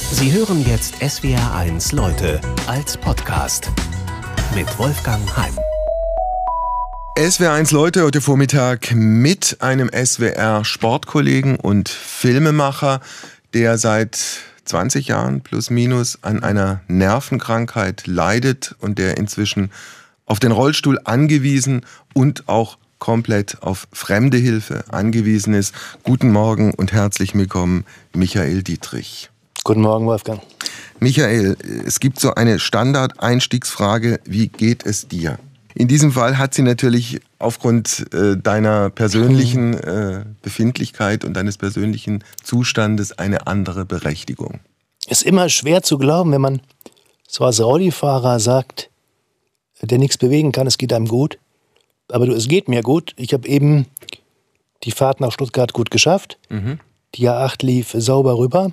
Sie hören jetzt SWR1 Leute als Podcast mit Wolfgang Heim. SWR1 Leute heute Vormittag mit einem SWR-Sportkollegen und Filmemacher, der seit 20 Jahren plus minus an einer Nervenkrankheit leidet und der inzwischen auf den Rollstuhl angewiesen und auch komplett auf fremde Hilfe angewiesen ist. Guten Morgen und herzlich willkommen, Michael Dietrich. Guten Morgen, Wolfgang. Michael, es gibt so eine Standard-Einstiegsfrage, wie geht es dir? In diesem Fall hat sie natürlich aufgrund deiner persönlichen Befindlichkeit und deines persönlichen Zustandes eine andere Berechtigung. Ist immer schwer zu glauben, wenn man so als Rollifahrer sagt, der nichts bewegen kann, es geht einem gut. Aber es geht mir gut. Ich habe eben die Fahrt nach Stuttgart gut geschafft. Die A8 lief sauber rüber.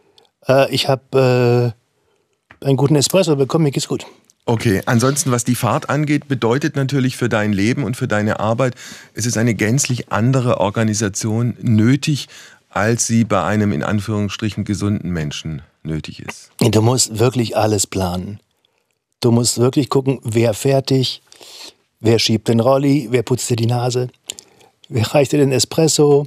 Ich habe einen guten Espresso bekommen, mir geht's gut. Okay, ansonsten, was die Fahrt angeht, bedeutet natürlich für dein Leben und für deine Arbeit, es ist eine gänzlich andere Organisation nötig, als sie bei einem in Anführungsstrichen gesunden Menschen nötig ist. Du musst wirklich alles planen. Du musst wirklich gucken, wer fertig, wer schiebt den Rolli, wer putzt dir die Nase, wer reicht dir den Espresso.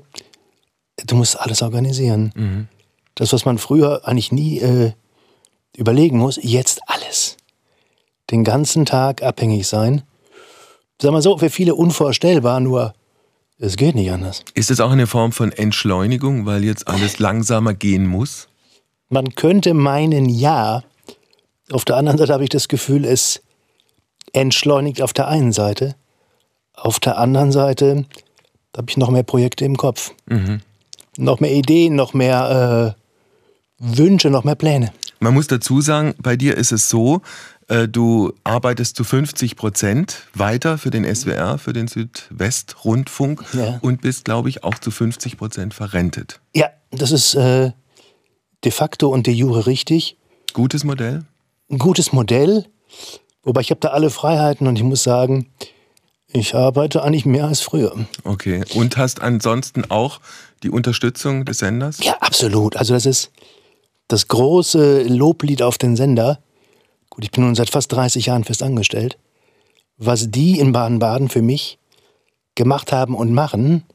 Du musst alles organisieren. Das, was man früher eigentlich nie überlegen muss, jetzt alles. Den ganzen Tag abhängig sein. Sag mal so, für viele unvorstellbar, nur es geht nicht anders. Ist es auch eine Form von Entschleunigung, weil jetzt alles langsamer gehen muss? Man könnte meinen, ja. Auf der anderen Seite habe ich das Gefühl, es entschleunigt auf der einen Seite. Auf der anderen Seite habe ich noch mehr Projekte im Kopf. Noch mehr Ideen, noch mehr Wünsche, noch mehr Pläne. Man muss dazu sagen, bei dir ist es so, du arbeitest zu 50% weiter für den SWR, für den Südwestrundfunk und bist, glaube ich, auch zu 50% verrentet. Ja, das ist de facto und de jure richtig. Gutes Modell? Ein gutes Modell, wobei ich habe da alle Freiheiten und ich muss sagen, ich arbeite eigentlich mehr als früher. Okay, und hast ansonsten auch die Unterstützung des Senders? Ja, absolut. Also das ist das große Loblied auf den Sender. Gut, ich bin nun seit fast 30 Jahren fest angestellt. Was die in Baden-Baden für mich gemacht haben und machen,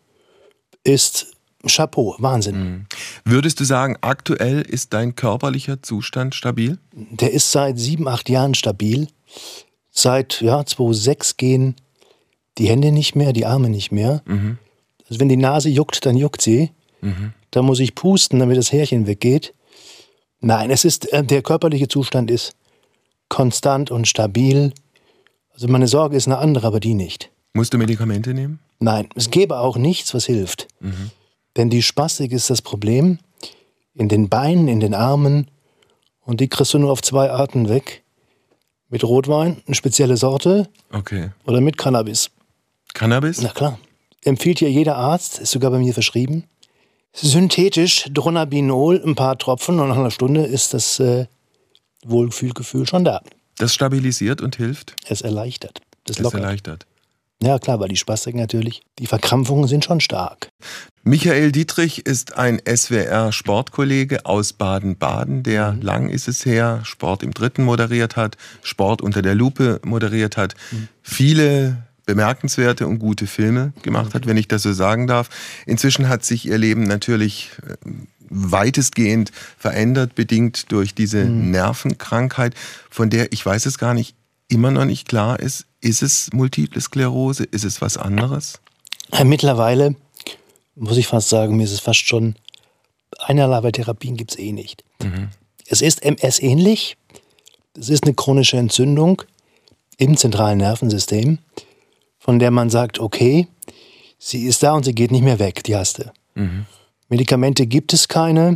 ist Chapeau, Wahnsinn. Würdest du sagen, aktuell ist dein körperlicher Zustand stabil? Der ist seit 7, 8 Jahren stabil. Seit 2006 gehen die Hände nicht mehr, die Arme nicht mehr. Also wenn die Nase juckt, dann juckt sie. Da muss ich pusten, damit das Härchen weggeht. Nein, der körperliche Zustand ist konstant und stabil. Also meine Sorge ist eine andere, aber die nicht. Musst du Medikamente nehmen? Nein, es gäbe auch nichts, was hilft. Denn die Spastik ist das Problem. In den Beinen, in den Armen. Und die kriegst du nur auf 2 Arten weg. Mit Rotwein, eine spezielle Sorte. Okay. Oder mit Cannabis. Cannabis? Na klar. Empfiehlt ja jeder Arzt, ist sogar bei mir verschrieben. Synthetisch, Dronabinol, ein paar Tropfen und nach einer Stunde ist das Wohlfühlgefühl schon da. Das stabilisiert und hilft? Es erleichtert. Es erleichtert. Ja klar, weil die Spastik natürlich, die Verkrampfungen sind schon stark. Michael Dietrich ist ein SWR-Sportkollege aus Baden-Baden, der lang ist es her, Sport im Dritten moderiert hat, Sport unter der Lupe moderiert hat, viele bemerkenswerte und gute Filme gemacht hat, wenn ich das so sagen darf. Inzwischen hat sich ihr Leben natürlich weitestgehend verändert, bedingt durch diese Nervenkrankheit, von der, ich weiß es gar nicht, immer noch nicht klar ist es Multiple Sklerose, ist es was anderes? Mittlerweile muss ich fast sagen, mir ist es fast schon, einerlei Therapien gibt es nicht. Es ist MS ähnlich, es ist eine chronische Entzündung im zentralen Nervensystem, von der man sagt, okay, sie ist da und sie geht nicht mehr weg, die hast du. Medikamente gibt es keine.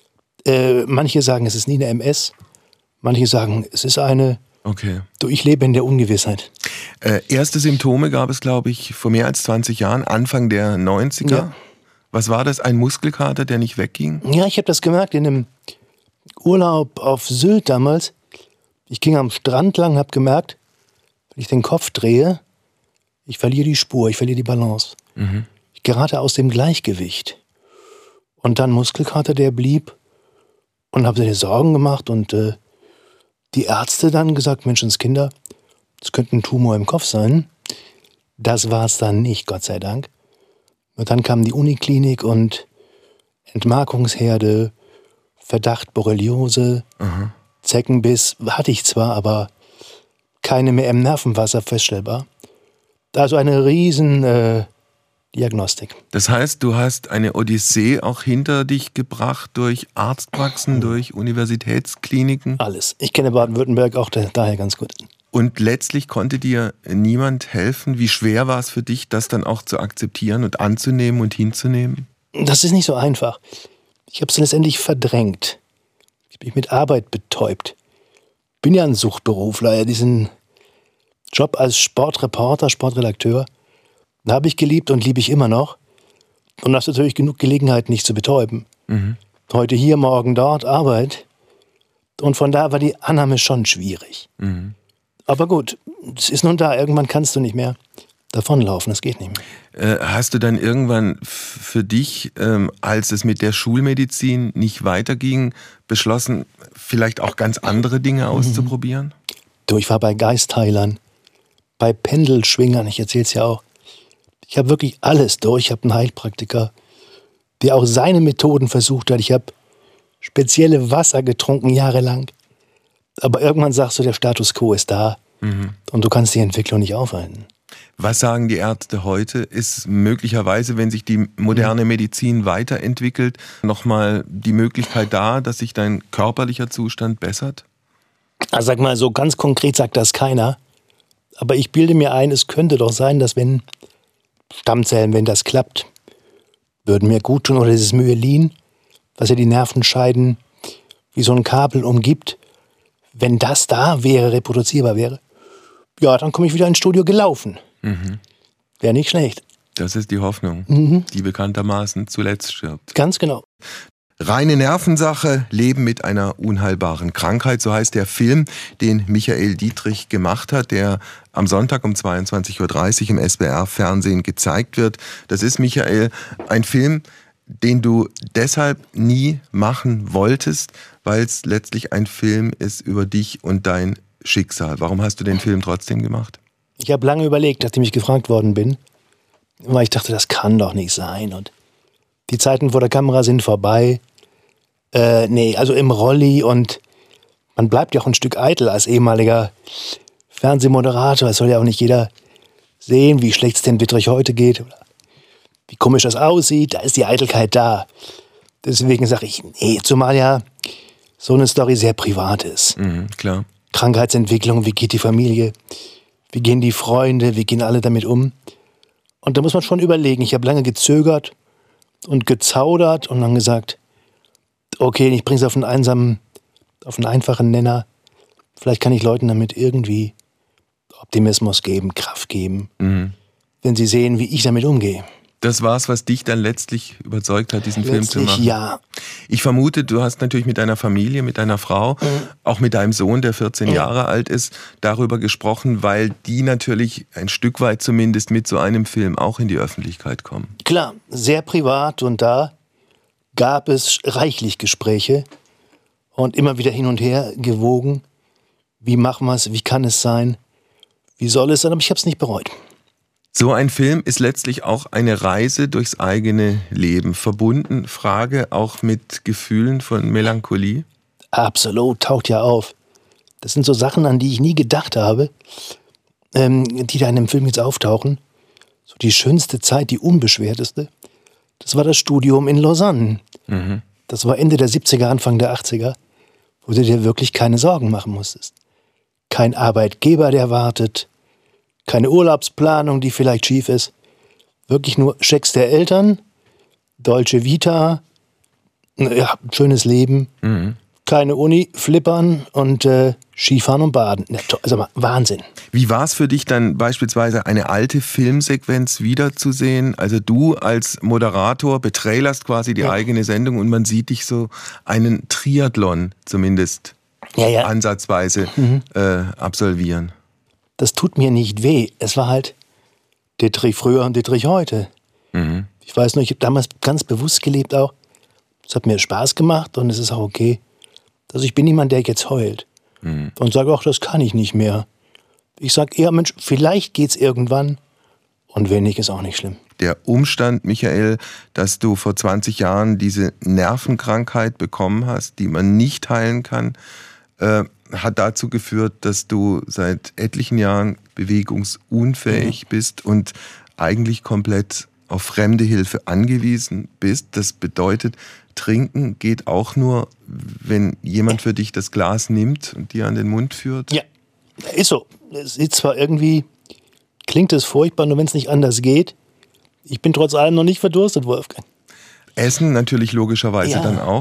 Manche sagen, es ist nie eine MS. Manche sagen, es ist eine. Okay. Du, ich lebe in der Ungewissheit. Erste Symptome gab es, glaube ich, vor mehr als 20 Jahren, Anfang der 90er. Ja. Was war das? Ein Muskelkater, der nicht wegging? Ja, ich habe das gemerkt in einem Urlaub auf Sylt damals. Ich ging am Strand lang und habe gemerkt, wenn ich den Kopf drehe, ich verliere die Spur, ich verliere die Balance. Ich gerate aus dem Gleichgewicht. Und dann Muskelkater, der blieb. und habe mir Sorgen gemacht und die Ärzte dann gesagt, Menschenskinder, das könnte ein Tumor im Kopf sein. Das war es dann nicht, Gott sei Dank. Und dann kam die Uniklinik und Entmarkungsherde, Verdacht Borreliose, Zeckenbiss hatte ich zwar, aber keine mehr im Nervenwasser feststellbar. Also eine riesen Diagnostik. Das heißt, du hast eine Odyssee auch hinter dich gebracht durch Arztpraxen, durch Universitätskliniken? Alles. Ich kenne Baden-Württemberg auch daher ganz gut. Und letztlich konnte dir niemand helfen? Wie schwer war es für dich, das dann auch zu akzeptieren und anzunehmen und hinzunehmen? Das ist nicht so einfach. Ich habe es letztendlich verdrängt. Ich bin mit Arbeit betäubt. Bin ja ein Suchtberufler. Diesen Job als Sportreporter, Sportredakteur, da habe ich geliebt und liebe ich immer noch. Und hast natürlich genug Gelegenheit, nicht zu betäuben. Heute hier, morgen dort, Arbeit. Und von da war die Annahme schon schwierig. Aber gut, es ist nun da. Irgendwann kannst du nicht mehr davonlaufen. Das geht nicht mehr. Hast du dann irgendwann für dich, als es mit der Schulmedizin nicht weiterging, beschlossen, vielleicht auch ganz andere Dinge auszuprobieren? Du, ich war bei Geistheilern, bei Pendelschwingern, ich erzähl's ja auch. Ich habe wirklich alles durch. Ich habe einen Heilpraktiker, der auch seine Methoden versucht hat. Ich habe spezielle Wasser getrunken, jahrelang. Aber irgendwann sagst du, der Status quo ist da und du kannst die Entwicklung nicht aufhalten. Was sagen die Ärzte heute? Ist möglicherweise, wenn sich die moderne Medizin weiterentwickelt, nochmal die Möglichkeit da, dass sich dein körperlicher Zustand bessert? Also sag mal, so ganz konkret sagt das keiner. Aber ich bilde mir ein, es könnte doch sein, dass wenn Stammzellen, wenn das klappt, würden mir gut tun. Oder dieses Myelin, was ja die Nervenscheiden wie so ein Kabel umgibt. Wenn das da wäre, reproduzierbar wäre, ja, dann komme ich wieder ins Studio gelaufen. Wäre nicht schlecht. Das ist die Hoffnung, die bekanntermaßen zuletzt stirbt. Ganz genau. Reine Nervensache, Leben mit einer unheilbaren Krankheit, so heißt der Film, den Michael Dietrich gemacht hat, der am Sonntag um 22:30 Uhr im SWR-Fernsehen gezeigt wird. Das ist, Michael, ein Film, den du deshalb nie machen wolltest, weil es letztlich ein Film ist über dich und dein Schicksal. Warum hast du den Film trotzdem gemacht? Ich habe lange überlegt, nachdem ich gefragt worden bin, weil ich dachte, das kann doch nicht sein. Und die Zeiten vor der Kamera sind vorbei. Also im Rolli, und man bleibt ja auch ein Stück eitel als ehemaliger Fernsehmoderator. Es soll ja auch nicht jeder sehen, wie schlecht es den Dietrich heute geht, oder wie komisch das aussieht. Da ist die Eitelkeit da. Deswegen sage ich, nee, zumal ja so eine Story sehr privat ist. Klar. Krankheitsentwicklung, wie geht die Familie, wie gehen die Freunde, wie gehen alle damit um. Und da muss man schon überlegen. Ich habe lange gezögert und gezaudert und dann gesagt, okay, ich bringe es auf einen einfachen Nenner. Vielleicht kann ich Leuten damit irgendwie Optimismus geben, Kraft geben, wenn sie sehen, wie ich damit umgehe. Das war's, was dich dann letztlich überzeugt hat, diesen Film zu machen? Ja. Ich vermute, du hast natürlich mit deiner Familie, mit deiner Frau, auch mit deinem Sohn, der 14 Jahre alt ist, darüber gesprochen, weil die natürlich ein Stück weit zumindest mit so einem Film auch in die Öffentlichkeit kommen. Klar, sehr privat, und da gab es reichlich Gespräche und immer wieder hin und her gewogen. Wie machen wir es? Wie kann es sein? Wie soll es sein? Aber ich habe es nicht bereut. So ein Film ist letztlich auch eine Reise durchs eigene Leben. Verbunden, Frage, auch mit Gefühlen von Melancholie? Absolut, taucht ja auf. Das sind so Sachen, an die ich nie gedacht habe, die da in dem Film jetzt auftauchen. So die schönste Zeit, die unbeschwerteste, das war das Studium in Lausanne. Das war Ende der 70er, Anfang der 80er, wo du dir wirklich keine Sorgen machen musstest. Kein Arbeitgeber, der wartet. Keine Urlaubsplanung, die vielleicht schief ist. Wirklich nur Schecks der Eltern, Dolce Vita, ja, schönes Leben, keine Uni, Flippern und Skifahren und Baden. Ja, also Wahnsinn. Wie war es für dich dann beispielsweise eine alte Filmsequenz wiederzusehen? Also du als Moderator betrailerst quasi die eigene Sendung und man sieht dich so einen Triathlon zumindest ansatzweise absolvieren. Das tut mir nicht weh. Es war halt Dietrich früher und Dietrich heute. Ich weiß nur, ich habe damals ganz bewusst gelebt auch. Es hat mir Spaß gemacht und es ist auch okay, Also ich bin niemand, der jetzt heult und sage, ach, das kann ich nicht mehr. Ich sage eher, Mensch, vielleicht geht's irgendwann und wenn nicht, ist auch nicht schlimm. Der Umstand, Michael, dass du vor 20 Jahren diese Nervenkrankheit bekommen hast, die man nicht heilen kann, hat dazu geführt, dass du seit etlichen Jahren bewegungsunfähig bist und eigentlich komplett auf fremde Hilfe angewiesen bist. Das bedeutet, Trinken geht auch nur, wenn jemand für dich das Glas nimmt und dir an den Mund führt? Ja, ist so. Es ist zwar irgendwie, klingt es furchtbar, nur wenn es nicht anders geht. Ich bin trotz allem noch nicht verdurstet, Wolfgang. Essen natürlich logischerweise dann auch.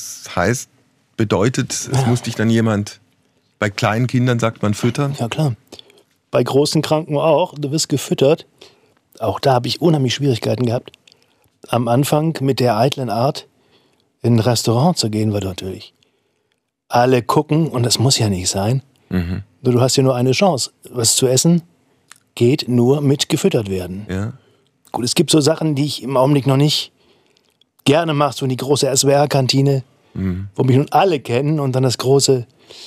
Bedeutet, es muss dich dann jemand, bei kleinen Kindern sagt man füttern. Ja klar. Bei großen Kranken auch. Du wirst gefüttert. Auch da habe ich unheimlich Schwierigkeiten gehabt. Am Anfang mit der eitlen Art, in ein Restaurant zu gehen, war natürlich. Alle gucken und das muss ja nicht sein. Nur du hast ja nur eine Chance. Was zu essen geht nur mit gefüttert werden. Ja. Gut, es gibt so Sachen, die ich im Augenblick noch nicht gerne mache. So die große SWR-Kantine, wo mich nun alle kennen und dann das große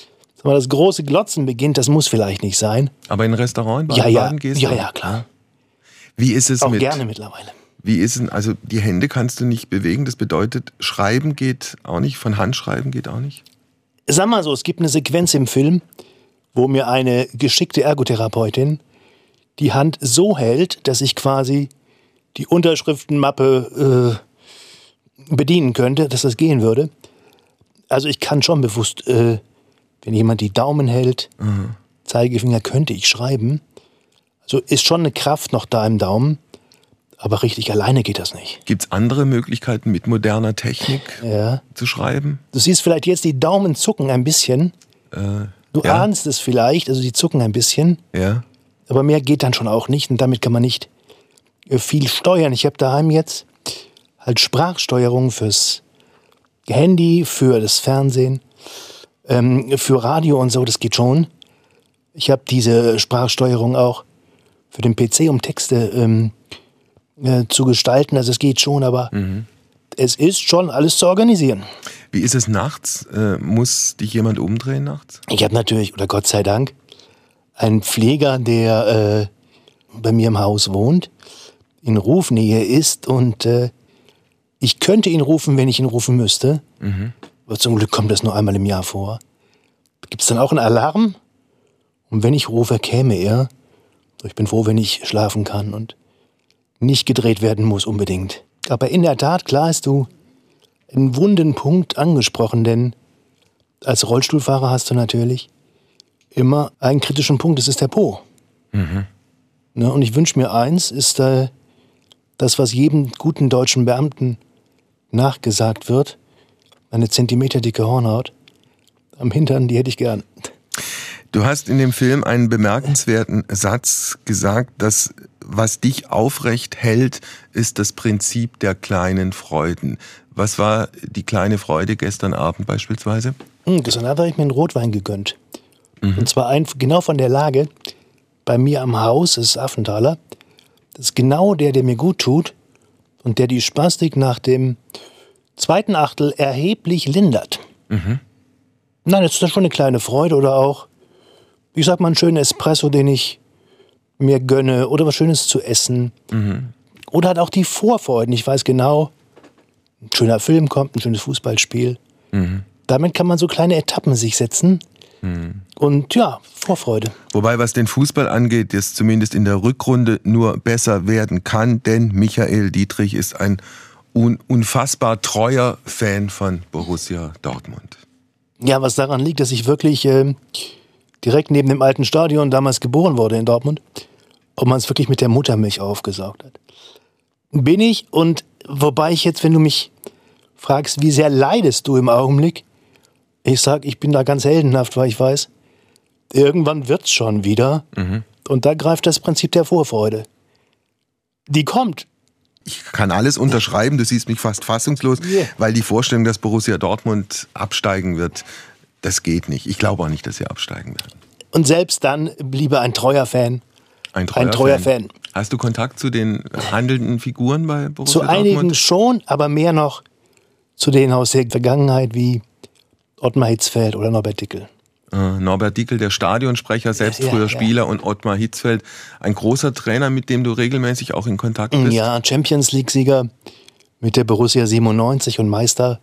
Glotzen beginnt. Das muss vielleicht nicht sein. Aber in ein Restaurant Baden gehst du? Ja, klar. Wie ist es auch gerne mittlerweile. Wie ist es, also die Hände kannst du nicht bewegen, das bedeutet, Schreiben geht auch nicht, von Hand schreiben geht auch nicht? Sag mal so, es gibt eine Sequenz im Film, wo mir eine geschickte Ergotherapeutin die Hand so hält, dass ich quasi die Unterschriftenmappe bedienen könnte, dass das gehen würde. Also ich kann schon bewusst, wenn jemand die Daumen hält, Zeigefinger, könnte ich schreiben. Also ist schon eine Kraft noch da im Daumen, aber richtig alleine geht das nicht. Gibt es andere Möglichkeiten mit moderner Technik zu schreiben? Du siehst vielleicht jetzt, die Daumen zucken ein bisschen. Du ahnst es vielleicht, also die zucken ein bisschen. Ja. Aber mehr geht dann schon auch nicht und damit kann man nicht viel steuern. Ich habe daheim jetzt halt Sprachsteuerung fürs Handy, für das Fernsehen, für Radio und so, das geht schon. Ich habe diese Sprachsteuerung auch für den PC, um Texte zu gestalten. Also es geht schon, aber es ist schon alles zu organisieren. Wie ist es nachts? Muss dich jemand umdrehen nachts? Ich habe natürlich, oder Gott sei Dank, einen Pfleger, der bei mir im Haus wohnt, in Rufnähe ist und ich könnte ihn rufen, wenn ich ihn rufen müsste. Aber zum Glück kommt das nur einmal im Jahr vor. Gibt es dann auch einen Alarm? Und wenn ich rufe, käme er. Ich bin froh, wenn ich schlafen kann und nicht gedreht werden muss unbedingt. Aber in der Tat, klar hast du einen wunden Punkt angesprochen, denn als Rollstuhlfahrer hast du natürlich immer einen kritischen Punkt, das ist der Po. Ne, und ich wünsche mir eins, ist das, was jedem guten deutschen Beamten nachgesagt wird, eine zentimeterdicke Hornhaut am Hintern, die hätte ich gern. Du hast in dem Film einen bemerkenswerten Satz gesagt, dass was dich aufrecht hält, ist das Prinzip der kleinen Freuden. Was war die kleine Freude gestern Abend beispielsweise? Gestern Abend habe ich mir einen Rotwein gegönnt. Und zwar genau von der Lage bei mir am Haus, das ist Affenthaler. Das ist genau der mir gut tut und der die Spastik nach dem zweiten Achtel erheblich lindert. Nein, das ist dann schon eine kleine Freude oder auch, ich sag mal, einen schönen Espresso, den ich mir gönne oder was Schönes zu essen. Oder halt auch die Vorfreuden. Ich weiß genau, ein schöner Film kommt, ein schönes Fußballspiel. Damit kann man so kleine Etappen sich setzen. Und ja, Vorfreude. Wobei, was den Fußball angeht, das zumindest in der Rückrunde nur besser werden kann, denn Michael Dietrich ist ein unfassbar treuer Fan von Borussia Dortmund. Ja, was daran liegt, dass ich wirklich direkt neben dem alten Stadion damals geboren wurde in Dortmund und man es wirklich mit der Muttermilch aufgesaugt hat. Bin ich, und wobei ich jetzt, wenn du mich fragst, wie sehr leidest du im Augenblick, ich sag, ich bin da ganz heldenhaft, weil ich weiß, irgendwann wird's schon wieder. Und da greift das Prinzip der Vorfreude. Die kommt. Ich kann alles unterschreiben, du siehst mich fast fassungslos, weil die Vorstellung, dass Borussia Dortmund absteigen wird, das geht nicht. Ich glaube auch nicht, dass sie absteigen werden. Und selbst dann bliebe ein treuer Fan. Ein treuer Fan. Hast du Kontakt zu den handelnden Figuren bei Borussia Dortmund? Zu einigen Dortmund? schon, aber mehr noch zu denen aus der Vergangenheit wie Ottmar Hitzfeld oder Norbert Dickel. Norbert Dickel, der Stadionsprecher, selbst früher Spieler, und Ottmar Hitzfeld, ein großer Trainer, mit dem du regelmäßig auch in Kontakt bist. Ja, Champions League-Sieger mit der Borussia 97 und Meister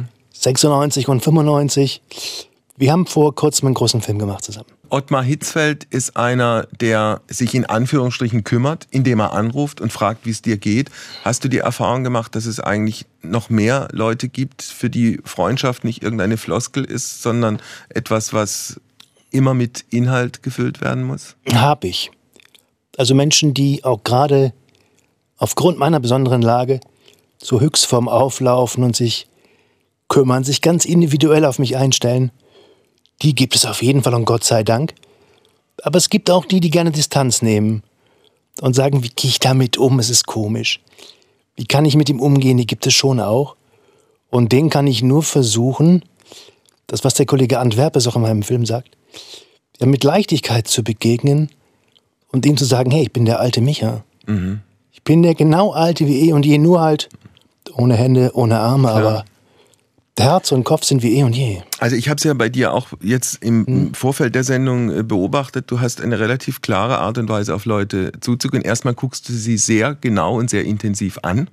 96 und 95. Wir haben vor kurzem einen großen Film gemacht zusammen. Ottmar Hitzfeld ist einer, der sich in Anführungsstrichen kümmert, indem er anruft und fragt, wie es dir geht. Hast du die Erfahrung gemacht, dass es eigentlich noch mehr Leute gibt, für die Freundschaft nicht irgendeine Floskel ist, sondern etwas, was immer mit Inhalt gefüllt werden muss? Hab ich. Also Menschen, die auch gerade aufgrund meiner besonderen Lage zur Höchstform auflaufen und sich kümmern, sich ganz individuell auf mich einstellen, die gibt es auf jeden Fall und Gott sei Dank. Aber es gibt auch die, die gerne Distanz nehmen und sagen, wie gehe ich damit um, es ist komisch. Wie kann ich mit ihm umgehen, die gibt es schon auch. Und denen kann ich nur versuchen, das, was der Kollege Antwerpes auch in meinem Film sagt, ja, mit Leichtigkeit zu begegnen und ihm zu sagen, hey, ich bin der alte Micha. Ich bin der genau alte wie eh und je, nur halt ohne Hände, ohne Arme, aber Herz und Kopf sind wie eh und je. Also ich habe es ja bei dir auch jetzt im Vorfeld der Sendung beobachtet. Du hast eine relativ klare Art und Weise, auf Leute zuzugehen. Erstmal guckst du sie sehr genau und sehr intensiv an.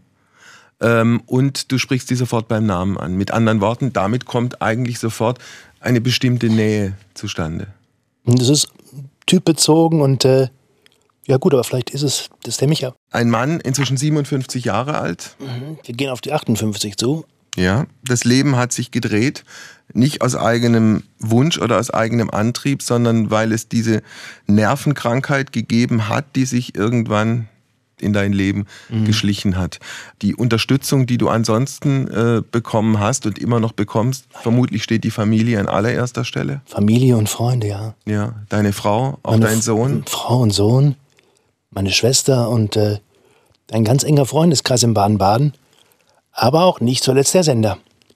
Und du sprichst sie sofort beim Namen an. Mit anderen Worten, damit kommt eigentlich sofort eine bestimmte Nähe zustande. Das ist typbezogen und ja gut, aber vielleicht das ist der Micha. Ein Mann, inzwischen 57 Jahre alt. Wir gehen auf die 58 zu. Ja, das Leben hat sich gedreht, nicht aus eigenem Wunsch oder aus eigenem Antrieb, sondern weil es diese Nervenkrankheit gegeben hat, die sich irgendwann in dein Leben geschlichen hat. Die Unterstützung, die du ansonsten bekommen hast und immer noch bekommst, vermutlich steht die Familie an allererster Stelle. Familie und Freunde, ja. Ja, deine Frau, auch dein Sohn. Frau und Sohn, meine Schwester und ein ganz enger Freundeskreis in Baden-Baden. Aber auch nicht zuletzt der Sender.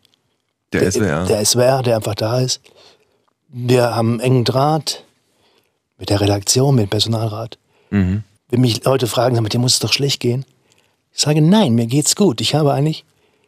Der SWR. Der SWR, der einfach da ist. Wir haben einen engen Draht mit der Redaktion, mit dem Personalrat. Wenn mich Leute fragen, dir muss es doch schlecht gehen. Ich sage, nein, mir geht's gut. Ich habe eigentlich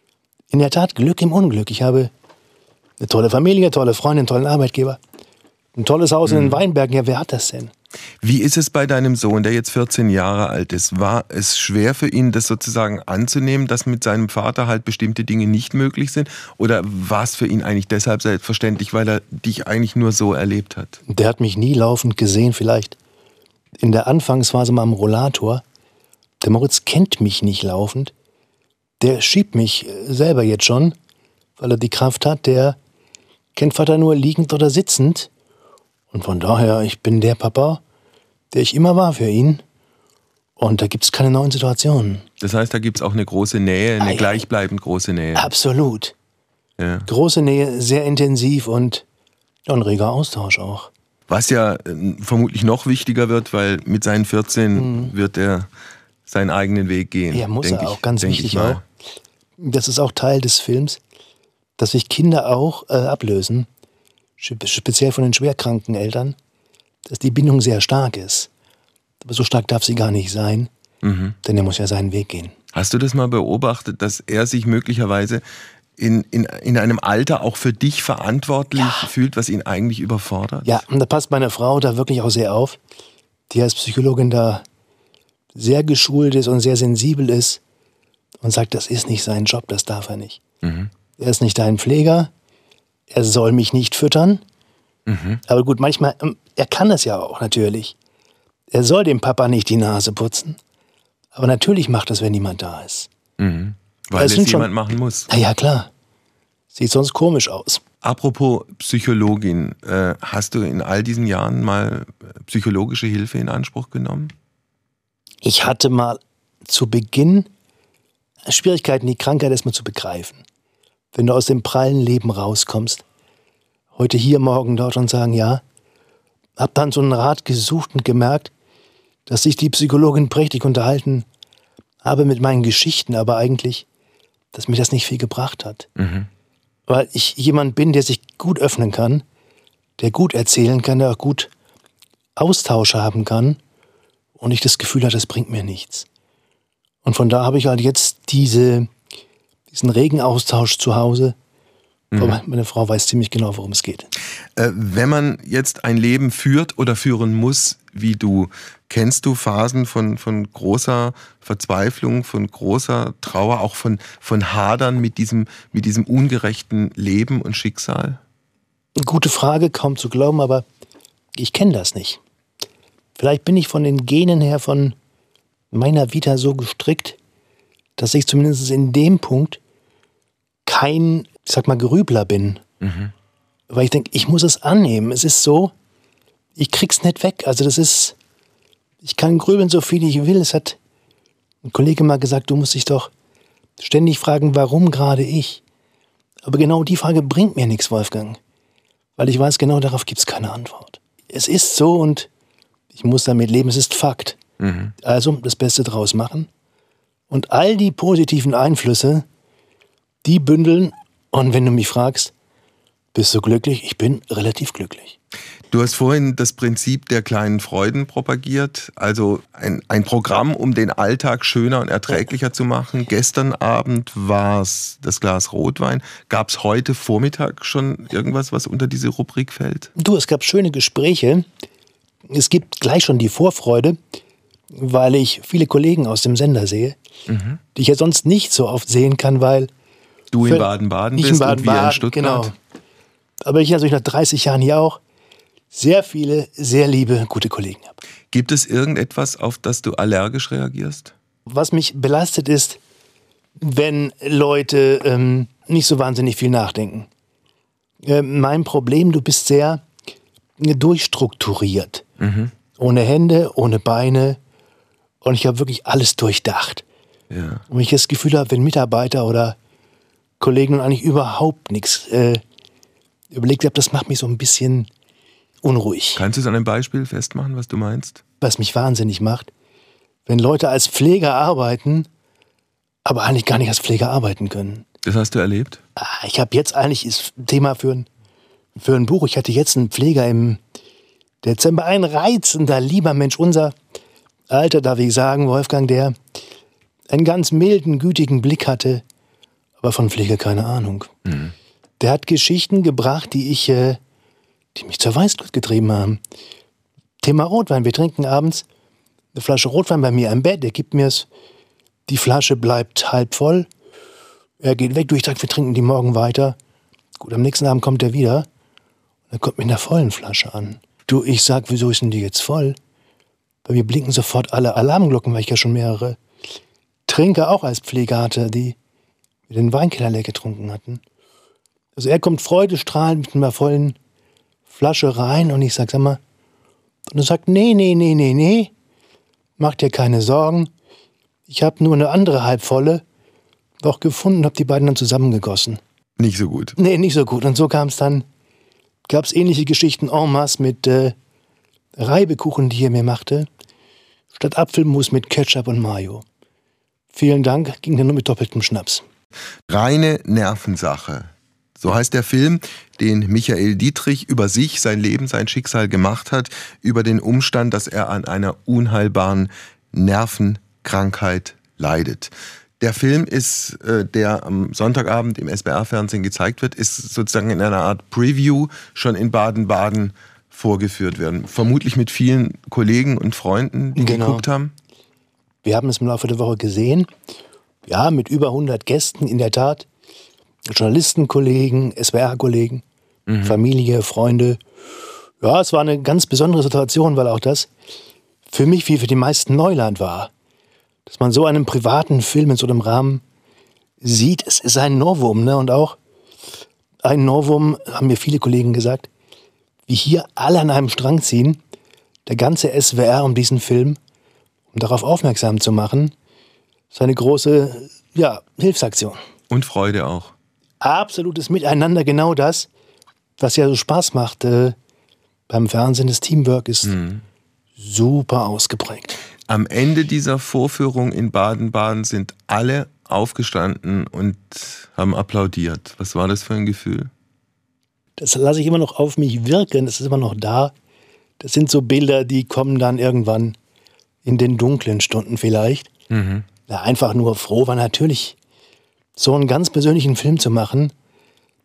in der Tat Glück im Unglück. Ich habe eine tolle Familie, tolle Freunde, einen tollen Arbeitgeber. Ein tolles Haus in den Weinbergen. Ja, wer hat das denn? Wie ist es bei deinem Sohn, der jetzt 14 Jahre alt ist? War es schwer für ihn, das sozusagen anzunehmen, dass mit seinem Vater halt bestimmte Dinge nicht möglich sind? Oder war es für ihn eigentlich deshalb selbstverständlich, weil er dich eigentlich nur so erlebt hat? Der hat mich nie laufend gesehen, vielleicht in der Anfangsphase mal am Rollator. Der Moritz kennt mich nicht laufend. Der schiebt mich selber jetzt schon, weil er die Kraft hat. Der kennt Vater nur liegend oder sitzend. Und von daher, ich bin der Papa, der ich immer war für ihn. Und da gibt es keine neuen Situationen. Das heißt, da gibt es auch eine große Nähe, eine gleichbleibend große Nähe. Absolut. Ja. Große Nähe, sehr intensiv und ein reger Austausch auch. Was ja vermutlich noch wichtiger wird, weil mit seinen 14 wird er seinen eigenen Weg gehen. Ja, muss er auch, ganz wichtig auch. Das ist auch Teil des Films, dass sich Kinder auch ablösen. Speziell von den schwerkranken Eltern, dass die Bindung sehr stark ist. Aber so stark darf sie gar nicht sein, denn er muss ja seinen Weg gehen. Hast du das mal beobachtet, dass er sich möglicherweise in einem Alter auch für dich verantwortlich fühlt, was ihn eigentlich überfordert? Ja, und da passt meine Frau da wirklich auch sehr auf, die als Psychologin da sehr geschult ist und sehr sensibel ist und sagt, das ist nicht sein Job, das darf er nicht. Er ist nicht dein Pfleger, er soll mich nicht füttern. Aber gut, manchmal, er kann es ja auch natürlich. Er soll dem Papa nicht die Nase putzen. Aber natürlich macht das, wenn niemand da ist. Weil es jemand machen muss. Na ja, klar. Sieht sonst komisch aus. Apropos Psychologin, hast du in all diesen Jahren mal psychologische Hilfe in Anspruch genommen? Ich hatte mal zu Beginn Schwierigkeiten, die Krankheit erstmal zu begreifen. Wenn du aus dem prallen Leben rauskommst, heute hier, morgen dort und sagen, ja, hab dann so einen Rat gesucht und gemerkt, dass sich die Psychologin prächtig unterhalten habe mit meinen Geschichten, aber eigentlich, dass mir das nicht viel gebracht hat. Weil ich jemand bin, der sich gut öffnen kann, der gut erzählen kann, der auch gut Austausch haben kann und ich das Gefühl habe, das bringt mir nichts. Und von da habe ich halt jetzt diesen regen Austausch zu Hause Aber meine Frau weiß ziemlich genau, worum es geht. Wenn man jetzt ein Leben führt oder führen muss, wie du, kennst du Phasen von großer Verzweiflung, von großer Trauer, auch von Hadern mit diesem ungerechten Leben und Schicksal? Gute Frage, kaum zu glauben, aber ich kenne das nicht. Vielleicht bin ich von den Genen her, von meiner Vita so gestrickt, dass ich zumindest in dem Punkt kein, ich sag mal, Grübler bin. Weil ich denke, ich muss es annehmen. Es ist so, ich krieg's nicht weg. Also das ist, ich kann grübeln, so viel ich will. Es hat ein Kollege mal gesagt, du musst dich doch ständig fragen, warum gerade ich? Aber genau die Frage bringt mir nichts, Wolfgang. Weil ich weiß, genau darauf gibt's keine Antwort. Es ist so und ich muss damit leben, es ist Fakt. Also das Beste draus machen. Und all die positiven Einflüsse, die bündeln. Und wenn du mich fragst, bist du glücklich? Ich bin relativ glücklich. Du hast vorhin das Prinzip der kleinen Freuden propagiert, also ein Programm, um den Alltag schöner und erträglicher zu machen. Gestern Abend war es das Glas Rotwein. Gab es heute Vormittag schon irgendwas, was unter diese Rubrik fällt? Du, es gab schöne Gespräche. Es gibt gleich schon die Vorfreude, weil ich viele Kollegen aus dem Sender sehe, die ich ja sonst nicht so oft sehen kann, weil du in Baden-Baden bist und wir in Stuttgart. Genau. Aber ich natürlich nach 30 Jahren hier auch sehr viele, sehr liebe, gute Kollegen habe. Gibt es irgendetwas, auf das du allergisch reagierst? Was mich belastet ist, wenn Leute nicht so wahnsinnig viel nachdenken. Mein Problem, du bist sehr durchstrukturiert. Ohne Hände, ohne Beine. Und ich habe wirklich alles durchdacht. Ja. Und ich das Gefühl habe, wenn Mitarbeiter oder Kollegen nun eigentlich überhaupt nichts überlegt haben, das macht mich so ein bisschen unruhig. Kannst du es an einem Beispiel festmachen, was du meinst? Was mich wahnsinnig macht, wenn Leute als Pfleger arbeiten, aber eigentlich gar nicht als Pfleger arbeiten können. Das hast du erlebt? Ich habe jetzt eigentlich ist ein Thema für ein Buch. Ich hatte jetzt einen Pfleger im Dezember, ein reizender, lieber Mensch, unser Alter, darf ich sagen, Wolfgang, der einen ganz milden, gütigen Blick hatte, aber von Pflege keine Ahnung. Der hat Geschichten gebracht, die mich zur Weißglut getrieben haben. Thema Rotwein. Wir trinken abends eine Flasche Rotwein bei mir im Bett. Er gibt mir es. Die Flasche bleibt halb voll. Er geht weg. Ich dachte, wir trinken die morgen weiter. Gut, am nächsten Abend kommt er wieder. Und er kommt mit einer vollen Flasche an. Du, ich sag, wieso ist denn die jetzt voll? Bei mir blinken sofort alle Alarmglocken, weil ich ja schon mehrere Trinker auch als Pfleger hatte, die den Weinkeller leer getrunken hatten. Also er kommt freudestrahlend mit einer vollen Flasche rein und ich sag, sag mal, und er sagt, nee, mach dir keine Sorgen. Ich habe nur eine andere halbvolle noch gefunden, habe die beiden dann zusammengegossen. Nicht so gut. Nee, nicht so gut. Und so kam es dann, gab es ähnliche Geschichten en masse mit Reibekuchen, die er mir machte, statt Apfelmus mit Ketchup und Mayo. Vielen Dank, ging dann nur mit doppeltem Schnaps. Reine Nervensache. So heißt der Film, den Michael Dietrich über sich, sein Leben, sein Schicksal gemacht hat, über den Umstand, dass er an einer unheilbaren Nervenkrankheit leidet. Der Film ist, der am Sonntagabend im SWR-Fernsehen gezeigt wird, ist sozusagen in einer Art Preview schon in Baden-Baden vorgeführt werden. Vermutlich mit vielen Kollegen und Freunden, die geguckt haben. Wir haben es im Laufe der Woche gesehen. Ja, mit über 100 Gästen, in der Tat. Journalistenkollegen, SWR-Kollegen, Familie, Freunde. Ja, es war eine ganz besondere Situation, weil auch das für mich wie für die meisten Neuland war. Dass man so einen privaten Film in so einem Rahmen sieht, es ist ein Novum, ne? Und auch ein Novum, haben mir viele Kollegen gesagt, wie hier alle an einem Strang ziehen, der ganze SWR um diesen Film, um darauf aufmerksam zu machen. Das ist eine große, Hilfsaktion. Und Freude auch. Absolutes Miteinander, genau das, was ja so Spaß macht beim Fernsehen. Das Teamwork ist super ausgeprägt. Am Ende dieser Vorführung in Baden-Baden sind alle aufgestanden und haben applaudiert. Was war das für ein Gefühl? Das lasse ich immer noch auf mich wirken, das ist immer noch da. Das sind so Bilder, die kommen dann irgendwann in den dunklen Stunden vielleicht. Einfach nur froh, war natürlich so einen ganz persönlichen Film zu machen,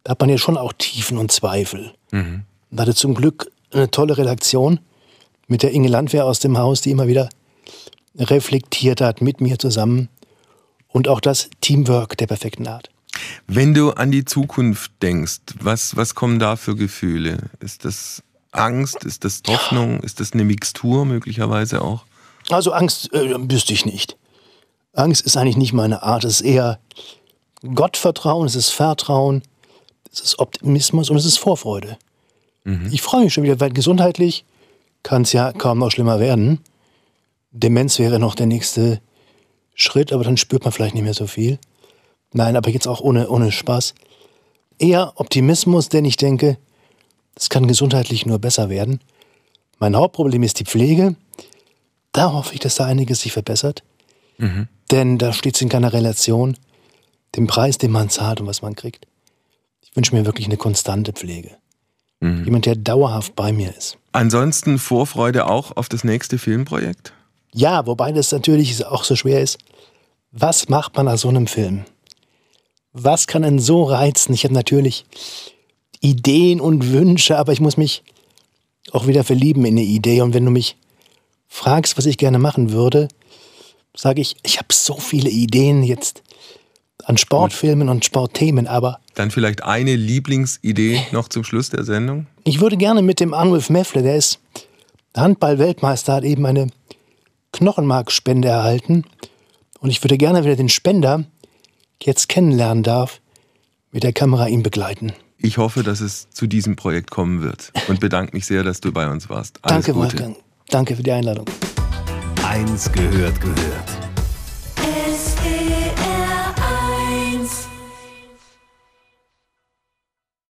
da hat man ja schon auch Tiefen und Zweifel. Und hatte zum Glück eine tolle Redaktion mit der Inge Landwehr aus dem Haus, die immer wieder reflektiert hat mit mir zusammen. Und auch das Teamwork der perfekten Art. Wenn du an die Zukunft denkst, was kommen da für Gefühle? Ist das Angst? Ist das Hoffnung? Ist das eine Mixtur möglicherweise auch? Also Angst wüsste ich nicht. Angst ist eigentlich nicht meine Art. Es ist eher Gottvertrauen, es ist Vertrauen, es ist Optimismus und es ist Vorfreude. Ich freue mich schon wieder, weil gesundheitlich kann es ja kaum noch schlimmer werden. Demenz wäre noch der nächste Schritt, aber dann spürt man vielleicht nicht mehr so viel. Nein, aber jetzt auch ohne Spaß. Eher Optimismus, denn ich denke, es kann gesundheitlich nur besser werden. Mein Hauptproblem ist die Pflege. Da hoffe ich, dass da einiges sich verbessert. Denn da steht es in keiner Relation dem Preis, den man zahlt und was man kriegt. Ich wünsche mir wirklich eine konstante Pflege. Jemand, der dauerhaft bei mir ist. Ansonsten Vorfreude auch auf das nächste Filmprojekt? Ja, wobei das natürlich auch so schwer ist. Was macht man aus so einem Film? Was kann einen so reizen? Ich habe natürlich Ideen und Wünsche, aber ich muss mich auch wieder verlieben in eine Idee. Und wenn du mich fragst, was ich gerne machen würde, sage ich, ich habe so viele Ideen jetzt an Sportfilmen und Sportthemen, aber... Dann vielleicht eine Lieblingsidee noch zum Schluss der Sendung? Ich würde gerne mit dem Arnulf Meffle, der ist Handball-Weltmeister, hat eben eine Knochenmarkspende erhalten. Und ich würde gerne wieder den Spender jetzt kennenlernen darf, mit der Kamera ihn begleiten. Ich hoffe, dass es zu diesem Projekt kommen wird und bedanke mich sehr, dass du bei uns warst. Alles Danke, Gute. Wolfgang. Danke für die Einladung. Eins gehört.